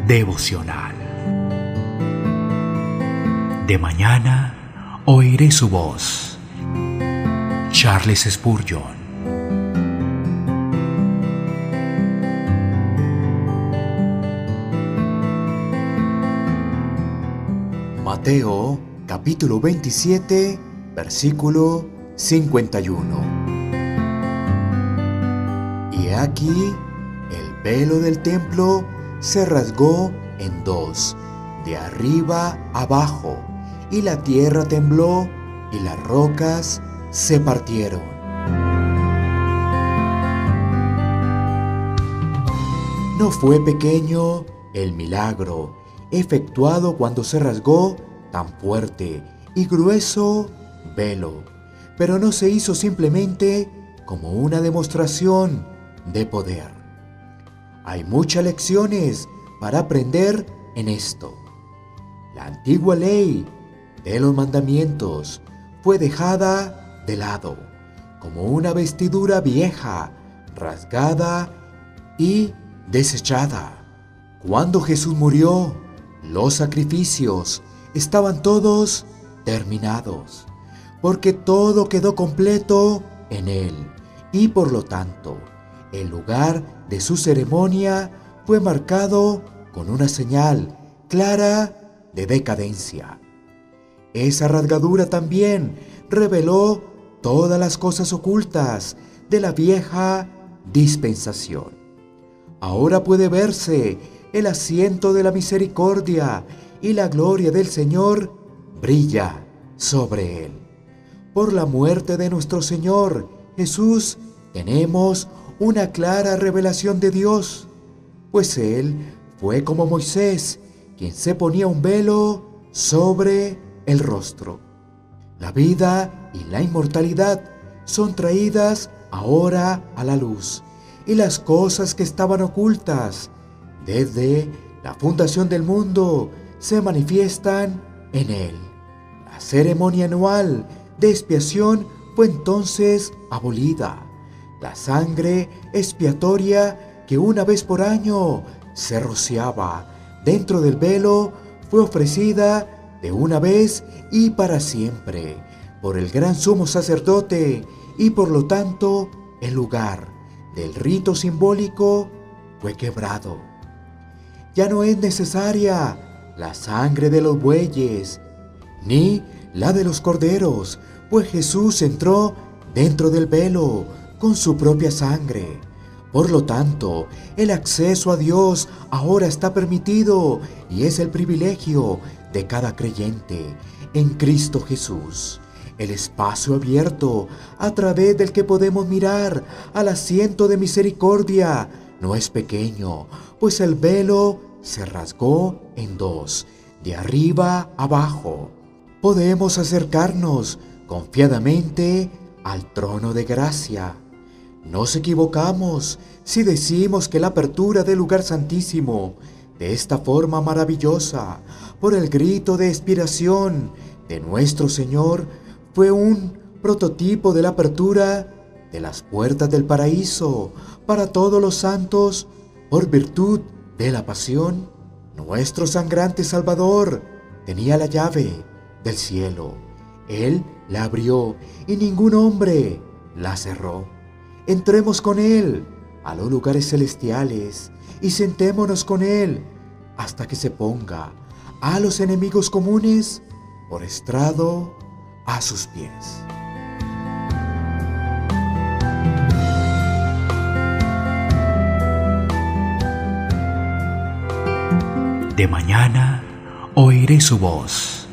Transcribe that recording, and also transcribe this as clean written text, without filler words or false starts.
Devocional. De mañana oiré su voz. Charles Spurgeon. Mateo, capítulo 27, versículo 51. Y aquí el velo del templo se rasgó en dos, de arriba abajo, y la tierra tembló y las rocas se partieron. No fue pequeño el milagro efectuado cuando se rasgó tan fuerte y grueso velo, pero no se hizo simplemente como una demostración de poder. Hay muchas lecciones para aprender en esto. La antigua ley de los mandamientos fue dejada de lado, como una vestidura vieja, rasgada y desechada. Cuando Jesús murió, los sacrificios estaban todos terminados, porque todo quedó completo en Él, y por lo tanto, el lugar de su ceremonia fue marcado con una señal clara de decadencia. Esa rasgadura también reveló todas las cosas ocultas de la vieja dispensación. Ahora puede verse el asiento de la misericordia y la gloria del Señor brilla sobre él. Por la muerte de nuestro Señor Jesús tenemos una clara revelación de Dios, pues Él fue como Moisés, quien se ponía un velo sobre el rostro. La vida y la inmortalidad son traídas ahora a la luz, y las cosas que estaban ocultas desde la fundación del mundo se manifiestan en Él. La ceremonia anual de expiación fue entonces abolida. La sangre expiatoria que una vez por año se rociaba dentro del velo fue ofrecida de una vez y para siempre por el gran sumo sacerdote, y por lo tanto el lugar del rito simbólico fue quebrado. Ya no es necesaria la sangre de los bueyes ni la de los corderos, pues Jesús entró dentro del velo con su propia sangre. Por lo tanto, el acceso a Dios ahora está permitido y es el privilegio de cada creyente en Cristo Jesús. El espacio abierto a través del que podemos mirar al asiento de misericordia no es pequeño, pues el velo se rasgó en dos, de arriba abajo. Podemos acercarnos confiadamente al trono de gracia. Nos equivocamos si decimos que la apertura del lugar santísimo, de esta forma maravillosa, por el grito de expiración de nuestro Señor, fue un prototipo de la apertura de las puertas del paraíso para todos los santos por virtud de la pasión. Nuestro sangrante Salvador tenía la llave del cielo. Él la abrió y ningún hombre la cerró. Entremos con Él a los lugares celestiales y sentémonos con Él hasta que se ponga a los enemigos comunes por estrado a sus pies. De mañana oiré su voz.